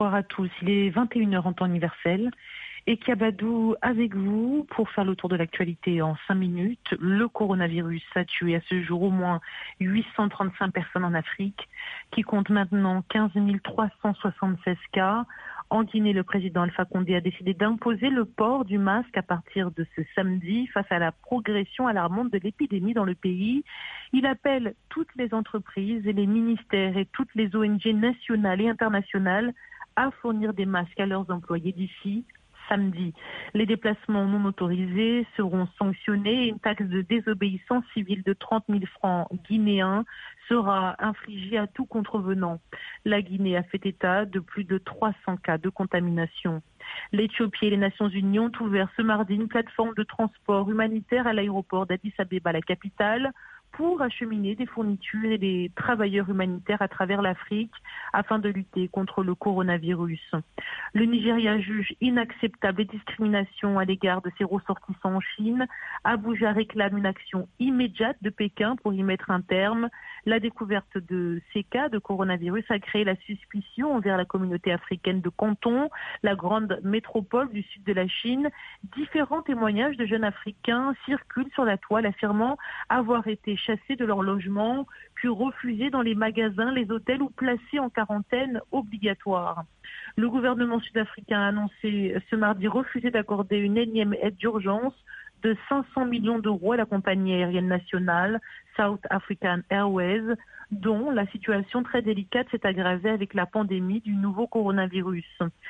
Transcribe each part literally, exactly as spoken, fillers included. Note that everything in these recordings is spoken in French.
Bonsoir à tous, il est vingt et une heures en temps universel et Kiabadou avec vous pour faire le tour de l'actualité en cinq minutes. Le coronavirus a tué à ce jour au moins huit cent trente-cinq personnes en Afrique, qui compte maintenant quinze mille trois cent soixante-seize cas. En Guinée, le président Alpha Condé a décidé d'imposer le port du masque à partir de ce samedi face à la progression alarmante de l'épidémie dans le pays. Il appelle toutes les entreprises et les ministères et toutes les O N G nationales et internationales à fournir des masques à leurs employés d'ici samedi. Les déplacements non autorisés seront sanctionnés et une taxe de désobéissance civile de trente mille francs guinéens sera infligée à tout contrevenant. La Guinée a fait état de plus de trois cents cas de contamination. L'Éthiopie et les Nations Unies ont ouvert ce mardi une plateforme de transport humanitaire à l'aéroport d'Addis Abeba, la capitale, pour acheminer des fournitures et des travailleurs humanitaires à travers l'Afrique afin de lutter contre le coronavirus. Le Nigeria juge inacceptable les discriminations à l'égard de ses ressortissants en Chine. Abuja réclame une action immédiate de Pékin pour y mettre un terme. La découverte de ces cas de coronavirus a créé la suspicion envers la communauté africaine de Canton, la grande métropole du sud de la Chine. Différents témoignages de jeunes Africains circulent sur la toile affirmant avoir été chassés de leur logement, puis refusés dans les magasins, les hôtels ou placés en quarantaine obligatoire. Le gouvernement sud-africain a annoncé ce mardi refuser d'accorder une énième aide d'urgence de cinq cents millions d'euros à la compagnie aérienne nationale South African Airways, dont la situation très délicate s'est aggravée avec la pandémie du nouveau coronavirus.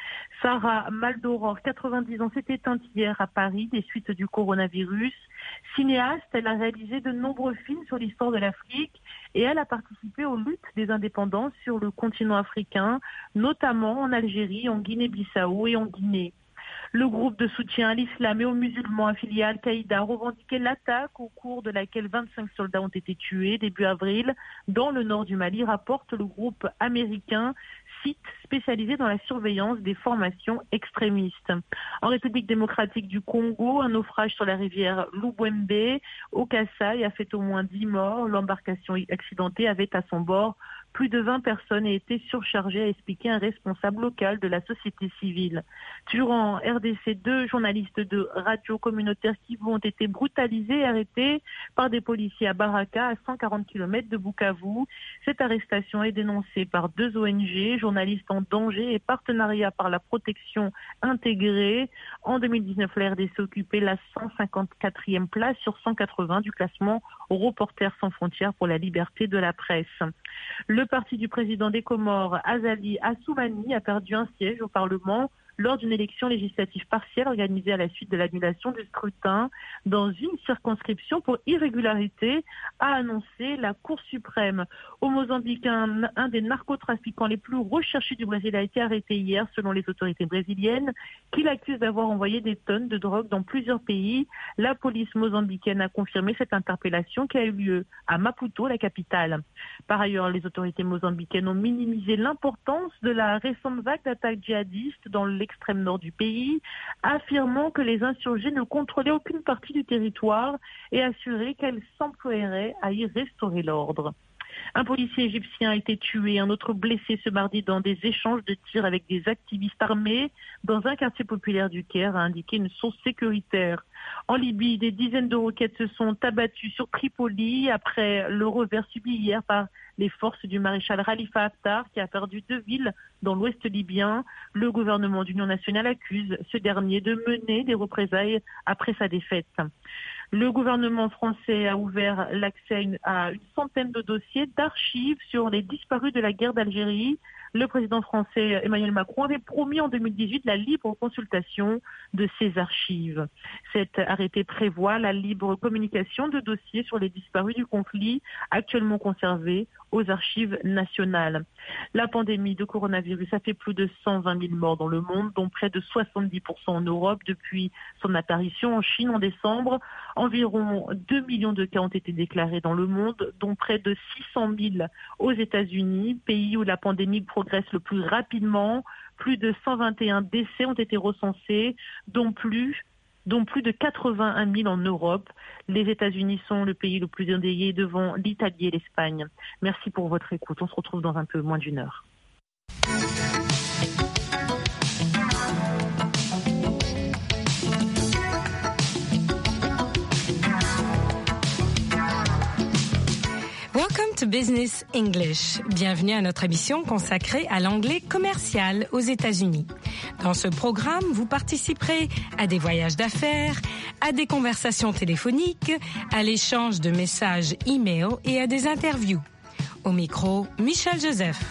Sarah Maldoror, quatre-vingt-dix ans, s'est éteinte hier à Paris des suites du coronavirus. Cinéaste, elle a réalisé de nombreux films sur l'histoire de l'Afrique et elle a participé aux luttes des indépendances sur le continent africain, notamment en Algérie, en Guinée-Bissau et en Guinée. Le groupe de soutien à l'islam et aux musulmans affiliés à Al-Qaïda revendiquait l'attaque au cours de laquelle vingt-cinq soldats ont été tués début avril dans le nord du Mali, rapporte le groupe américain, site spécialisé dans la surveillance des formations extrémistes. En République démocratique du Congo, un naufrage sur la rivière Lubwembe au Kasaï a fait au moins dix morts. L'embarcation accidentée avait à son bord plus de vingt personnes et était surchargée, a expliqué un responsable local de la société civile. Toujours en R D C, deux journalistes de radio communautaire Kivu ont été brutalisés et arrêtés par des policiers à Baraka, à cent quarante kilomètres de Bukavu. Cette arrestation est dénoncée par deux O N G, journalistes en danger et partenariat par la protection intégrée. En deux mille dix-neuf, la R D C occupait la cent cinquante-quatrième place sur cent quatre-vingts du classement Reporters sans frontières pour la liberté de la presse. Le parti du président des Comores, Azali Assoumani, a perdu un siège au Parlement lors d'une élection législative partielle organisée à la suite de l'annulation du scrutin dans une circonscription pour irrégularité, a annoncé la Cour suprême. Au Mozambique, un, un des narcotrafiquants les plus recherchés du Brésil a été arrêté hier selon les autorités brésiliennes, qui l'accusent d'avoir envoyé des tonnes de drogue dans plusieurs pays. La police mozambicaine a confirmé cette interpellation qui a eu lieu à Maputo, la capitale. Par ailleurs, les autorités mozambicaines ont minimisé l'importance de la récente vague d'attaques djihadistes dans l'extrême nord du pays, affirmant que les insurgés ne contrôlaient aucune partie du territoire et assuré qu'elles s'emploieraient à y restaurer l'ordre. Un policier égyptien a été tué, un autre blessé ce mardi dans des échanges de tirs avec des activistes armés dans un quartier populaire du Caire, a indiqué une source sécuritaire. En Libye, des dizaines de roquettes se sont abattues sur Tripoli après le revers subi hier par les forces du maréchal Khalifa Haftar qui a perdu deux villes dans l'ouest libyen. Le gouvernement d'union nationale accuse ce dernier de mener des représailles après sa défaite. Le gouvernement français a ouvert l'accès à une, à une centaine de dossiers d'archives sur les disparus de la guerre d'Algérie. Le président français Emmanuel Macron avait promis en deux mille dix-huit la libre consultation de ces archives. Cet arrêté prévoit la libre communication de dossiers sur les disparus du conflit actuellement conservés aux archives nationales. La pandémie de coronavirus a fait plus de cent vingt mille morts dans le monde, dont près de soixante-dix pour cent en Europe depuis son apparition en Chine en décembre. Environ deux millions de cas ont été déclarés dans le monde, dont près de six cent mille aux États-Unis, pays où la pandémie progresse le plus rapidement. Plus de cent vingt et un décès ont été recensés, dont plus dont plus de quatre-vingt-un mille en Europe. Les États-Unis sont le pays le plus endeuillé devant l'Italie et l'Espagne. Merci pour votre écoute. On se retrouve dans un peu moins d'une heure. to Business English. Bienvenue à notre émission consacrée à l'anglais commercial aux États-Unis. Dans ce programme, vous participerez à des voyages d'affaires, à des conversations téléphoniques, à l'échange de messages e-mail et à des interviews. Au micro, Michel Joseph.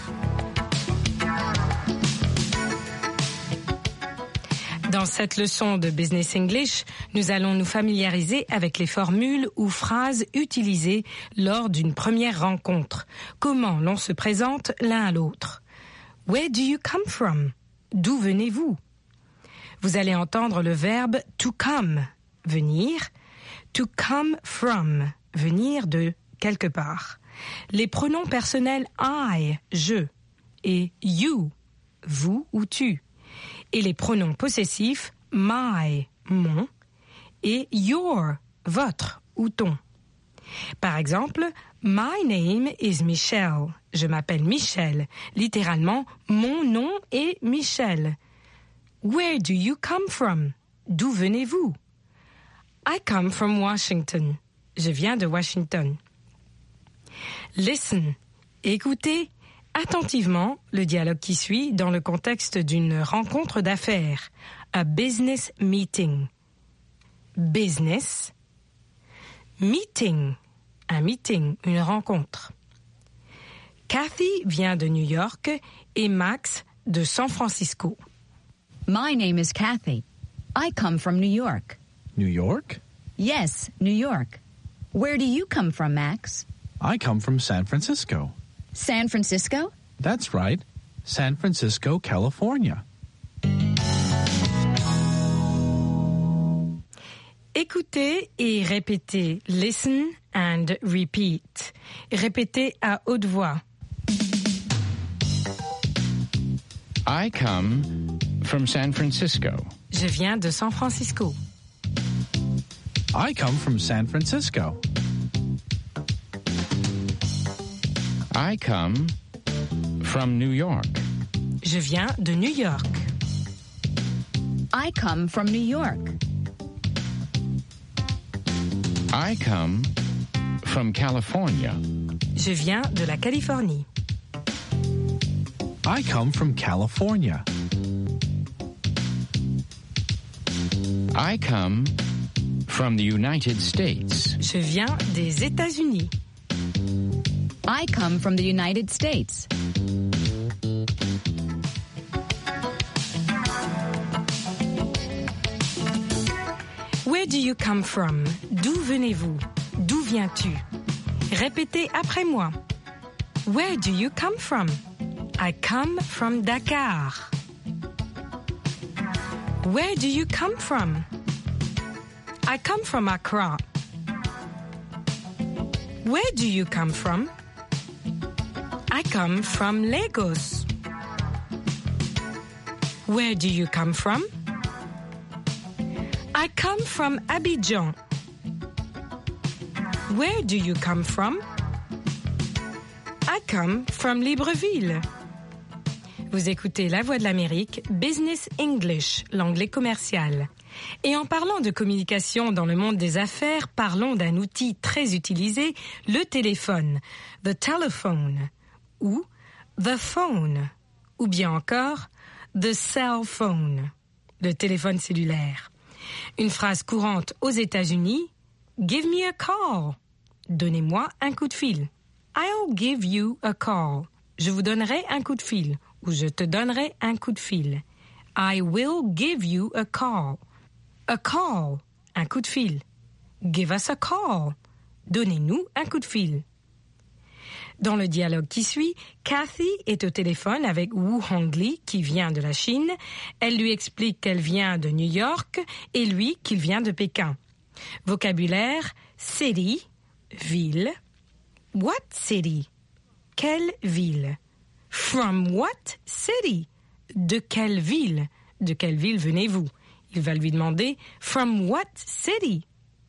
Dans cette leçon de Business English, nous allons nous familiariser avec les formules ou phrases utilisées lors d'une première rencontre. Comment l'on se présente l'un à l'autre. Where do you come from? D'où venez-vous? Vous allez entendre le verbe to come, venir, to come from, venir de quelque part. Les pronoms personnels I, je, et you, vous ou tu. Et les pronoms possessifs my, mon, et your, votre ou ton. Par exemple, my name is Michelle. Je m'appelle Michel. Littéralement, mon nom est Michel. Where do you come from? D'où venez-vous? I come from Washington. Je viens de Washington. Listen, écoutez attentivement le dialogue qui suit dans le contexte d'une rencontre d'affaires, a business meeting. Business, meeting, un meeting, une rencontre. Kathy vient de New York et Max de San Francisco. My name is Kathy. I come from New York. New York? Yes, New York. Where do you come from, Max? I come from San Francisco. San Francisco? That's right. San Francisco, California. Écoutez et répétez. Listen and repeat. Répétez à haute voix. I come from San Francisco. Je viens de San Francisco. I come from San Francisco. I come from New York. Je viens de New York. I come from New York. I come from California. Je viens de la Californie. I come from California. I come from the United States. Je viens des États-Unis. I come from the United States. Where do you come from? D'où venez-vous? D'où viens-tu? Répétez après moi. Where do you come from? I come from Dakar. Where do you come from? I come from Accra. Where do you come from? I come from Lagos. Where do you come from? I come from Abidjan. Where do you come from? I come from Libreville. Vous écoutez La Voix de l'Amérique, Business English, l'anglais commercial. Et en parlant de communication dans le monde des affaires, parlons d'un outil très utilisé, le téléphone, the telephone, ou the phone, ou bien encore the cell phone, le téléphone cellulaire. Une phrase courante aux États-Unis, give me a call, donnez-moi un coup de fil. I'll give you a call, je vous donnerai un coup de fil, ou je te donnerai un coup de fil. I will give you a call. A call, un coup de fil. Give us a call, donnez-nous un coup de fil. Dans le dialogue qui suit, Kathy est au téléphone avec Wu Hongli, qui vient de la Chine. Elle lui explique qu'elle vient de New York et lui qu'il vient de Pékin. Vocabulaire, city, ville. What city? Quelle ville? From what city? De quelle ville? De quelle ville venez-vous? Il va lui demander, from what city?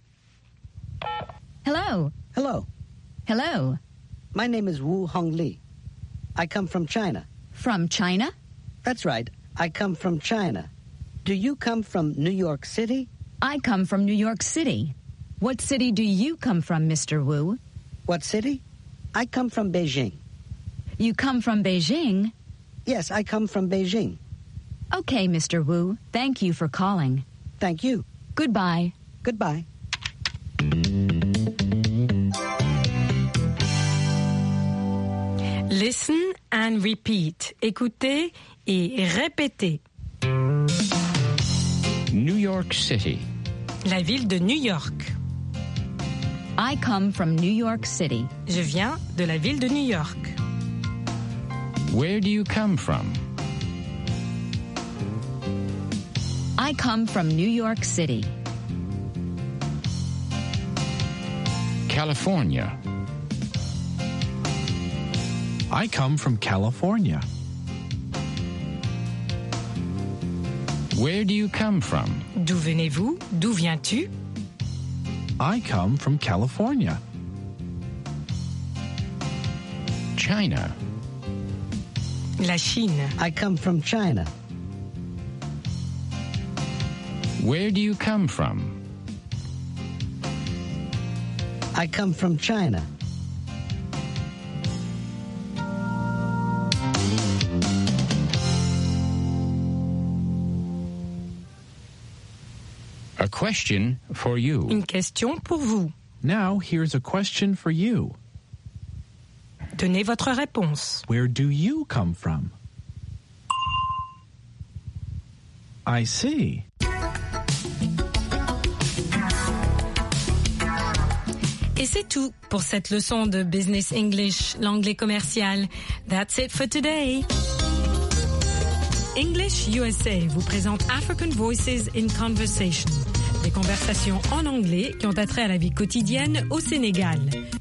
Hello. Hello. Hello. My name is Wu Hongli. I come from China. From China? That's right. I come from China. Do you come from New York City? I come from New York City. What city do you come from, Mister Wu? What city? I come from Beijing. You come from Beijing? Yes, I come from Beijing. Okay, Mister Wu. Thank you for calling. Thank you. Goodbye. Goodbye. Listen and repeat. Écoutez et répétez. New York City. La ville de New York. I come from New York City. Je viens de la ville de New York. Where do you come from? I come from New York City. California. I come from California. Where do you come from? D'où venez-vous? D'où viens-tu? I come from California. China. La Chine. I come from China. Where do you come from? I come from China. A question for you. Une question pour vous. Now, here's a question for you. Donnez votre réponse. Where do you come from? I see. Et c'est tout pour cette leçon de Business English, l'anglais commercial. That's it for today. English U S A vous présente African Voices in Conversation, des conversations en anglais qui ont attrait à la vie quotidienne au Sénégal.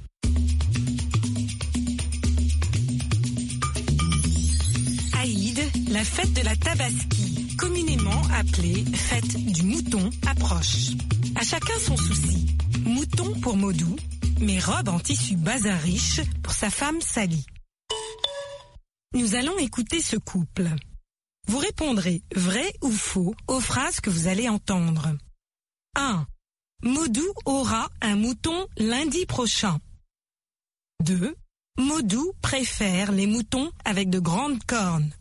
Aïd, la fête de la Tabaski, communément appelée fête du mouton, approche. À chacun son souci. Mouton pour Modou, mais robe en tissu bazin riche pour sa femme Sally. Nous allons écouter ce couple. Vous répondrez vrai ou faux aux phrases que vous allez entendre. un. Modou aura un mouton lundi prochain. deux. Modou préfère les moutons avec de grandes cornes.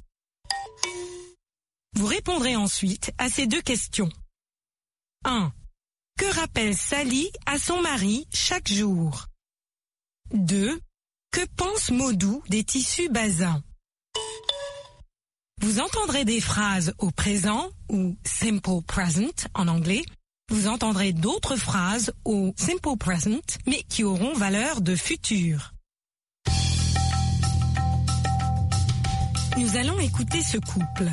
Vous répondrez ensuite à ces deux questions. un. Que rappelle Sally à son mari chaque jour? deux. Que pense Modou des tissus bazins? Vous entendrez des phrases au présent ou simple present en anglais. Vous entendrez d'autres phrases au simple present mais qui auront valeur de futur. Nous allons écouter ce couple.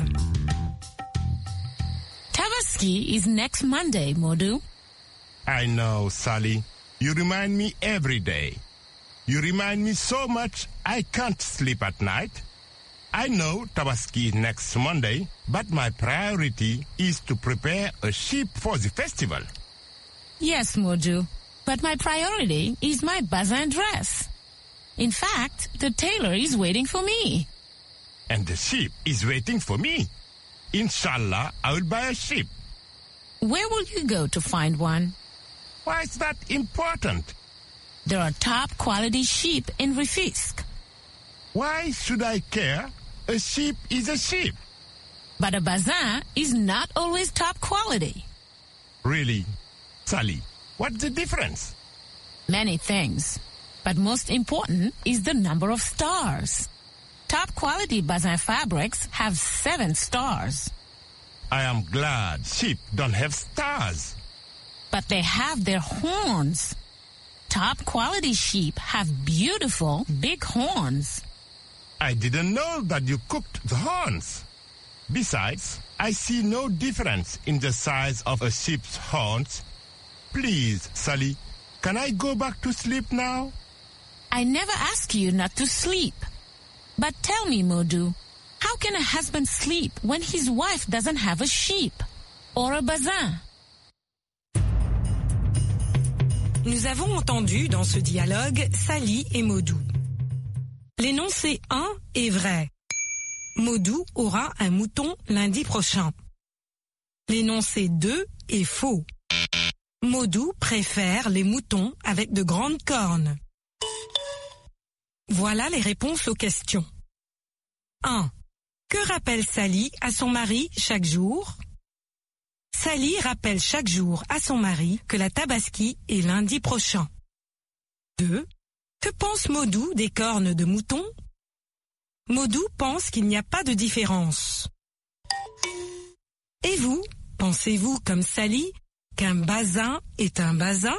Tabaski is next Monday, Modou. I know, Sally. You remind me every day. You remind me so much I can't sleep at night. I know Tabaski is next Monday, but my priority is to prepare a sheep for the festival. Yes, Modou, but my priority is my bazin dress. In fact, the tailor is waiting for me. And the sheep is waiting for me. Inshallah, I will buy a sheep. Where will you go to find one? Why is that important? There are top quality sheep in Rufisque. Why should I care? A sheep is a sheep. But a bazin is not always top quality. Really? Sally, what's the difference? Many things. But most important is the number of stars. Top quality bazin fabrics have seven stars. I am glad sheep don't have stars. But they have their horns. Top quality sheep have beautiful big horns. I didn't know that you cooked the horns. Besides, I see no difference in the size of a sheep's horns. Please, Sally, can I go back to sleep now? I never ask you not to sleep. But tell me, Modou, how can a husband sleep when his wife doesn't have a sheep or a bazin? Nous avons entendu dans ce dialogue Sally et Modou. L'énoncé un est vrai. Modou aura un mouton lundi prochain. L'énoncé deux est faux. Modou préfère les moutons avec de grandes cornes. Voilà les réponses aux questions. un. Que rappelle Sally à son mari chaque jour? Sally rappelle chaque jour à son mari que la Tabaski est lundi prochain. deux. Que pense Modou des cornes de mouton? Modou pense qu'il n'y a pas de différence. Et vous, pensez-vous comme Sally qu'un bazin est un bazin?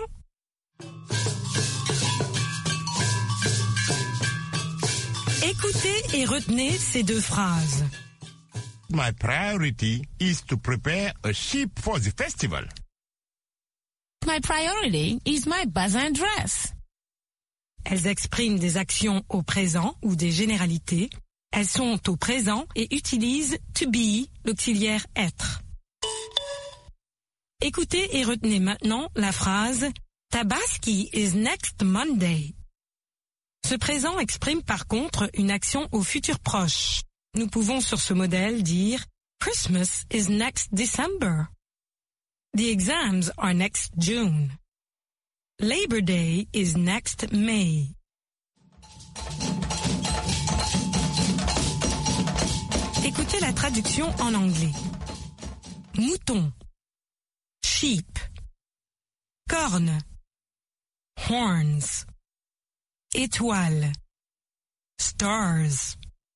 Écoutez et retenez ces deux phrases. My priority is to prepare a sheep for the festival. My priority is my bazin dress. Elles expriment des actions au présent ou des généralités. Elles sont au présent et utilisent to be, l'auxiliaire être. Écoutez et retenez maintenant la phrase Tabaski is next Monday. Ce présent exprime par contre une action au futur proche. Nous pouvons sur ce modèle dire Christmas is next December. The exams are next June. Labor Day is next May. Écoutez la traduction en anglais. Mouton, sheep, corne, horns, étoile, stars.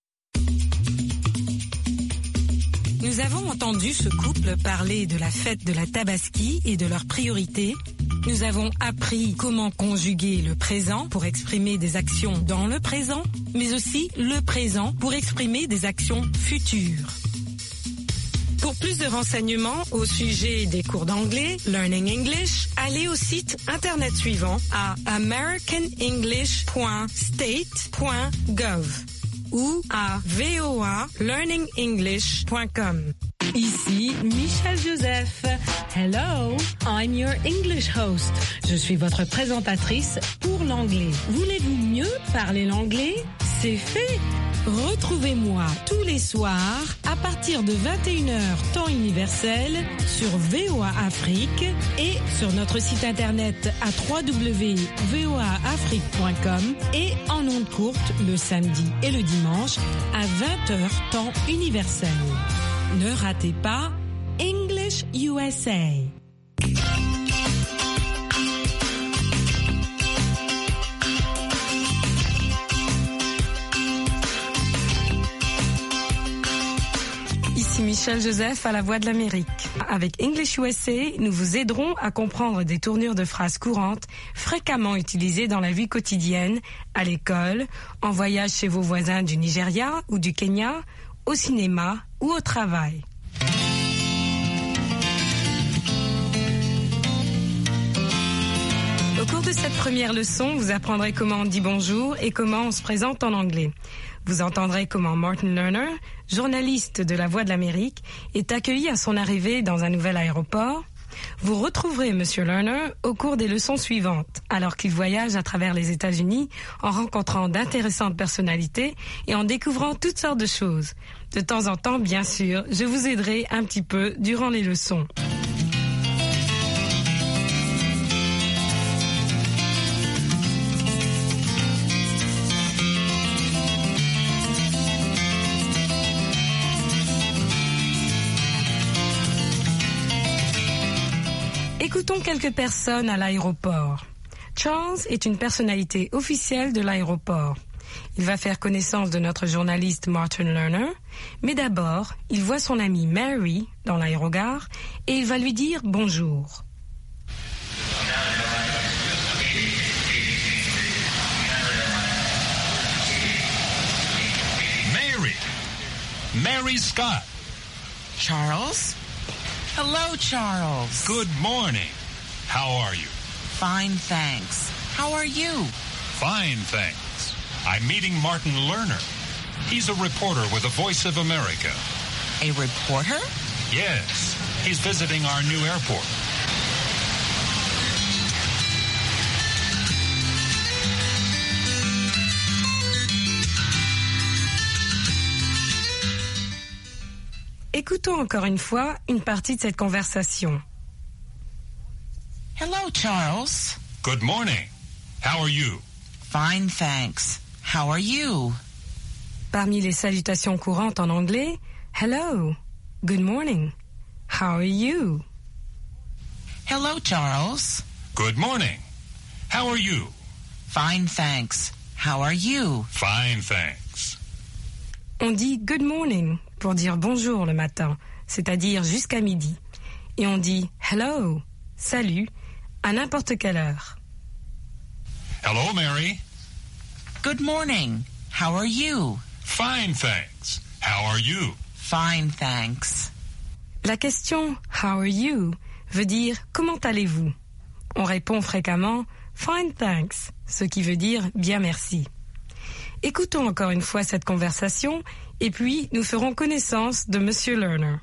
Nous avons entendu ce couple parler de la fête de la Tabaski et de leurs priorités. Nous avons appris comment conjuguer le présent pour exprimer des actions dans le présent, mais aussi le présent pour exprimer des actions futures. Pour plus de renseignements au sujet des cours d'anglais, Learning English, allez au site internet suivant à american english point state point gov ou à v o a learning english point com. Ici Michel Joseph. Hello, I'm your English host. Je suis votre présentatrice pour l'anglais. Voulez-vous mieux parler l'anglais? C'est fait. Retrouvez-moi tous les soirs à partir de vingt et une heures temps universel sur V O A Afrique et sur notre site internet à w w w point v o a afrique point com et en ondes courtes le samedi et le dimanche à vingt heures temps universel. Ne ratez pas English U S A. Ici Michel Joseph à la Voix de l'Amérique. Avec English U S A, nous vous aiderons à comprendre des tournures de phrases courantes fréquemment utilisées dans la vie quotidienne, à l'école, en voyage chez vos voisins du Nigeria ou du Kenya, au cinéma ou au travail. Au cours de cette première leçon, vous apprendrez comment on dit bonjour et comment on se présente en anglais. Vous entendrez comment Martin Lerner, journaliste de La Voix de l'Amérique, est accueilli à son arrivée dans un nouvel aéroport. Vous retrouverez Monsieur Lerner au cours des leçons suivantes, alors qu'il voyage à travers les États-Unis en rencontrant d'intéressantes personnalités et en découvrant toutes sortes de choses. De temps en temps, bien sûr, je vous aiderai un petit peu durant les leçons. Écoutons quelques personnes à l'aéroport. Charles est une personnalité officielle de l'aéroport. Il va faire connaissance de notre journaliste Martin Lerner, mais d'abord, il voit son amie Mary dans l'aérogare et il va lui dire bonjour. Mary. Mary Scott. Charles? Hello, Charles. Good morning. How are you? Fine, thanks. How are you? Fine, thanks. I'm meeting Martin Lerner. He's a reporter with the Voice of America. A reporter? Yes. He's visiting our new airport. Écoutons encore une fois une partie de cette conversation. Hello, Charles. Good morning. How are you? Fine, thanks. How are you? Parmi les salutations courantes en anglais, hello, good morning, how are you? Hello, Charles. Good morning. How are you? Fine, thanks. How are you? Fine, thanks. On dit good morning pour dire bonjour le matin, c'est-à-dire jusqu'à midi. Et on dit hello, salut, à n'importe quelle heure. Hello, Mary. Good morning. How are you? Fine, thanks. How are you? Fine, thanks. La question how are you veut dire comment allez-vous? On répond fréquemment fine, thanks, ce qui veut dire bien merci. Écoutons encore une fois cette conversation et puis nous ferons connaissance de Monsieur Lerner.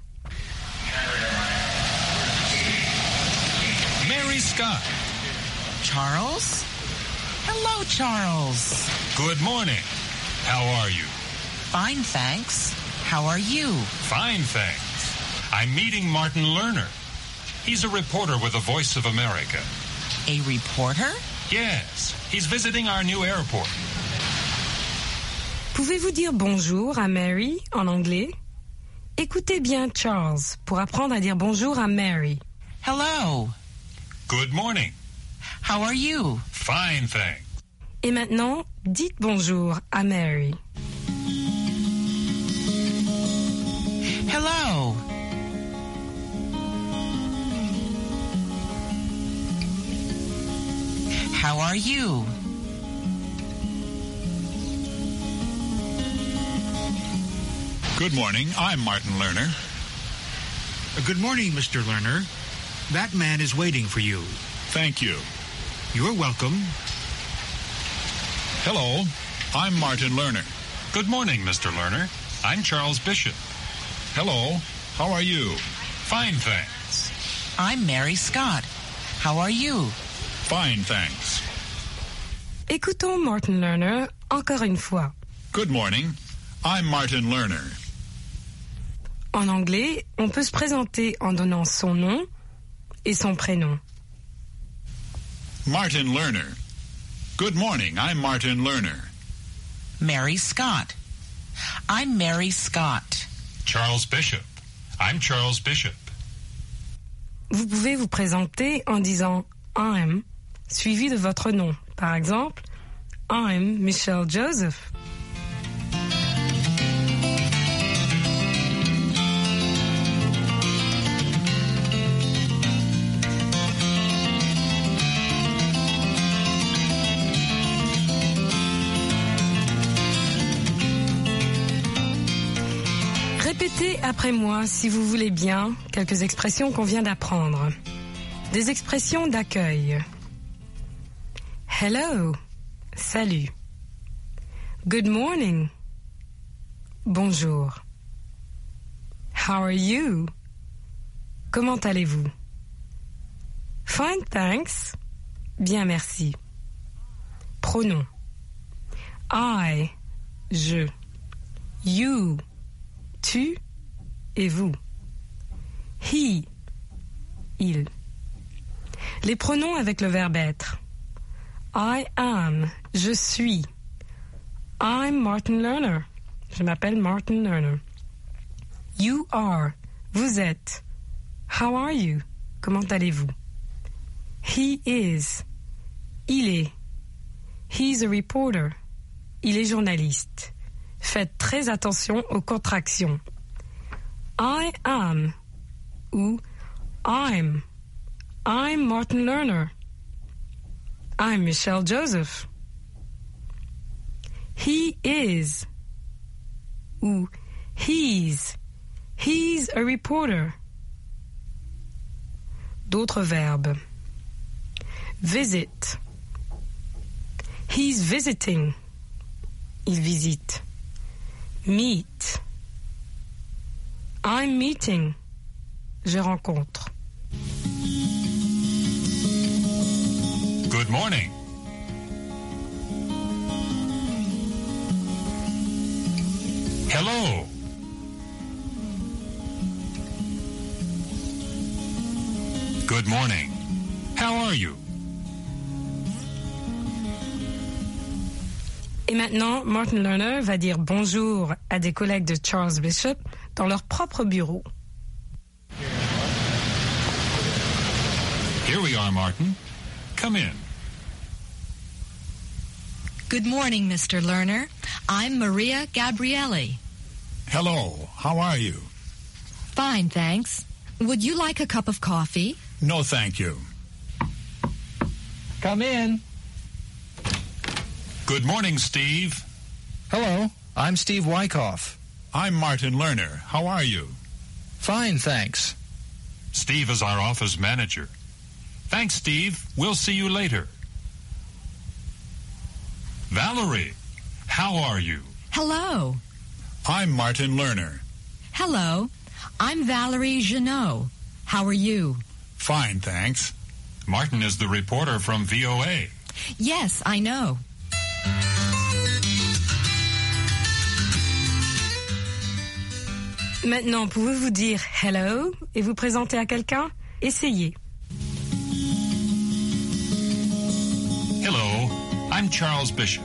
Mary Scott. Charles? Hello, Charles. Good morning. How are you? Fine, thanks. How are you? Fine, thanks. I'm meeting Martin Lerner. He's a reporter with the Voice of America. A reporter? Yes, he's visiting our new airport. Pouvez-vous dire bonjour à Mary en anglais? Écoutez bien Charles pour apprendre à dire bonjour à Mary. Hello. Good morning. How are you? Fine, thanks. Et maintenant, dites bonjour à Mary. Hello. How are you? Good morning. I'm Martin Lerner. Good morning, Mister Lerner. That man is waiting for you. Thank you. You're welcome. Hello. I'm Martin Lerner. Good morning, Mister Lerner. I'm Charles Bishop. Hello. How are you? Fine, thanks. I'm Mary Scott. How are you? Fine, thanks. Écoutons Martin Lerner encore une fois. Good morning. I'm Martin Lerner. En anglais, on peut se présenter en donnant son nom et son prénom. Martin Lerner. Good morning. I'm Martin Lerner. Mary Scott. I'm Mary Scott. Charles Bishop. I'm Charles Bishop. Vous pouvez vous présenter en disant I'm, suivi de votre nom. Par exemple, I'm Michelle Joseph. Répétez après moi, si vous voulez bien, quelques expressions qu'on vient d'apprendre. Des expressions d'accueil. Hello, salut. Good morning, bonjour. How are you? Comment allez-vous? Fine, thanks. Bien, merci. Pronom. I, je. You, tu et vous. He, il. Les pronoms avec le verbe être. I am, je suis. I'm Martin Lerner. Je m'appelle Martin Lerner. You are, vous êtes. How are you? Comment allez-vous? He is, il est. He's a reporter. Il est journaliste. Faites très attention aux contractions. I am ou I'm. I'm Martin Lerner. I'm Michelle Joseph. He is ou he's. He's a reporter. D'autres verbes. Visit. He's visiting. Il visite. Meet. I'm meeting. Je rencontre. Good morning. Hello. Good morning. How are you? Et maintenant, Martin Lerner va dire bonjour à des collègues de Charles Bishop dans leur propre bureau. Here we are, Martin. Come in. Good morning, Mister Lerner. I'm Maria Gabrielli. Hello. How are you? Fine, thanks. Would you like a cup of coffee? No, thank you. Come in. Good morning, Steve. Hello, I'm Steve Wyckoff. I'm Martin Lerner. How are you? Fine, thanks. Steve is our office manager. Thanks, Steve. We'll see you later. Valerie, how are you? Hello. I'm Martin Lerner. Hello. I'm Valerie Jeannot. How are you? Fine, thanks. Martin is the reporter from V O A. Yes, I know. Maintenant, pouvez-vous dire hello et vous présenter à quelqu'un? Essayez. Hello, I'm Charles Bishop.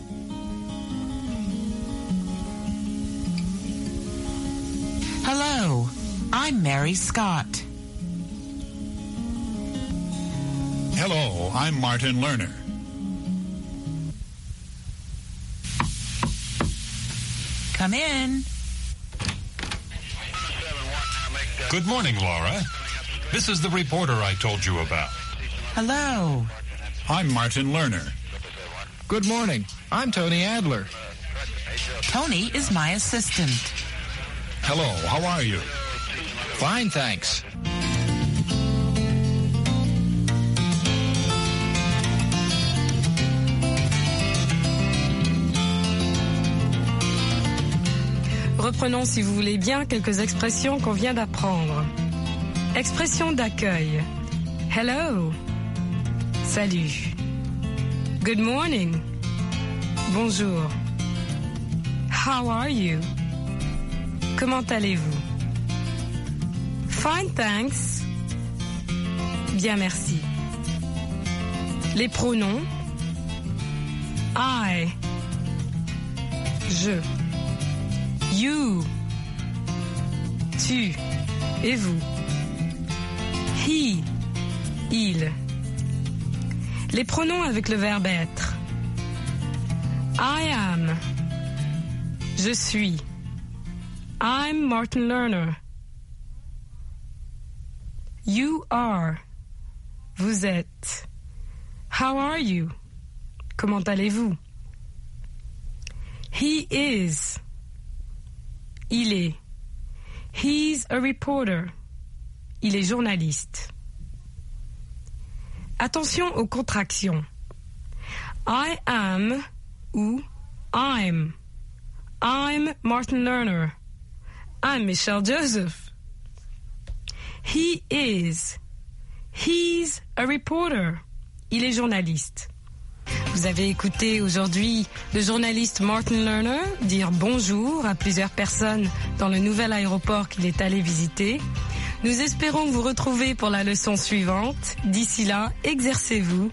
Hello, I'm Mary Scott. Hello, I'm Martin Lerner. Come in. Good morning, Laura. This is the reporter I told you about. Hello. I'm Martin Lerner. Good morning. I'm Tony Adler. Tony is my assistant. Hello, how are you? Fine, thanks. Reprenons, si vous voulez bien, quelques expressions qu'on vient d'apprendre. Expression d'accueil. Hello. Salut. Good morning. Bonjour. How are you? Comment allez-vous? Fine, thanks. Bien, merci. Les pronoms. I. Je. You. Tu. Et vous. He. Il. Les pronoms avec le verbe être. I am. Je suis. I'm Martin Lerner. You are. Vous êtes. How are you? Comment allez-vous? He is. Il est. He's a reporter. Il est journaliste. Attention aux contractions. I am ou I'm. I'm Martin Lerner. I'm Michelle Joseph. He is. He's a reporter. Il est journaliste. Vous avez écouté aujourd'hui le journaliste Martin Lerner dire bonjour à plusieurs personnes dans le nouvel aéroport qu'il est allé visiter. Nous espérons vous retrouver pour la leçon suivante. D'ici là, exercez-vous.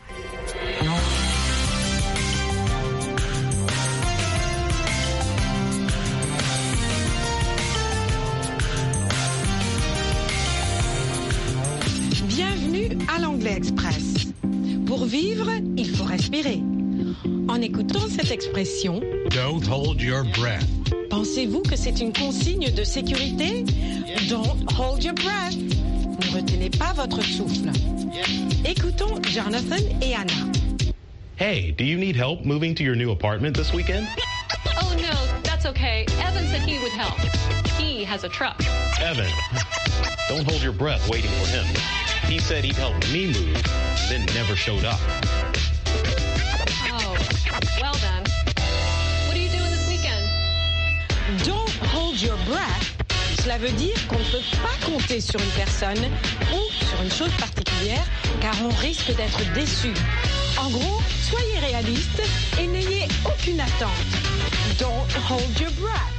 Bienvenue à l'Anglais Express. Pour vivre, il faut respirer. En écoutant cette expression, Don't hold your breath. pensez-vous que c'est une consigne de sécurité? Don't hold your breath. Ne retenez pas votre souffle. Écoutons Jonathan et Anna. Hey, do you need help moving to your new apartment this weekend? Oh no, that's okay. Evan said he would help. He has a truck. Evan, don't hold your breath waiting for him. He said he'd help me move, then never showed up. Oh, well then. What are you doing this weekend? Don't hold your breath. Cela veut dire qu'on ne peut pas compter sur une personne ou sur une chose particulière car on risque d'être déçu. En gros, soyez réaliste et n'ayez aucune attente. Don't hold your breath.